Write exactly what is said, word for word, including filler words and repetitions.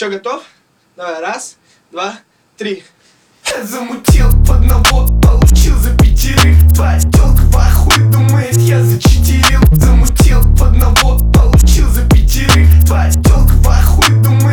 Че, готов? Давай, раз, два, три. Я замутил в одного, получил за пятерых. Твоя тёлка в ахуе, думает, я зачитерил. Замутил в одного, получил за пятерых. Твоя тёлка в ахуе, думает